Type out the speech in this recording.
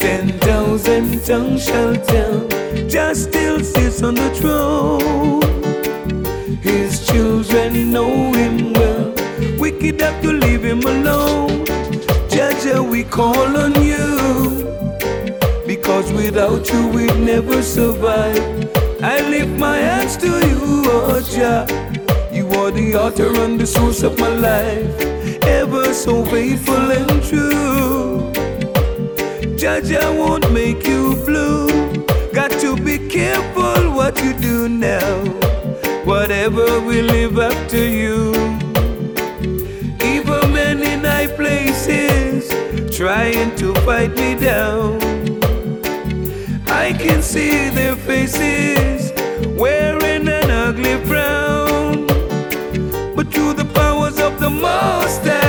10,000 tongues shall tell, Jah still sits on the throne. His children know him well, wicked have to leave him alone. Jah, we call on you, because without you we'd never survive. I lift my hands to you, oh Jah. You are the author and the source of my life, ever so faithful and true. Jah won't make you blue. Got to be careful what you do now. Whatever will live up to you. Evil men in high places trying to fight me down. I can see their faces wearing an ugly frown. But through the powers of the Most High,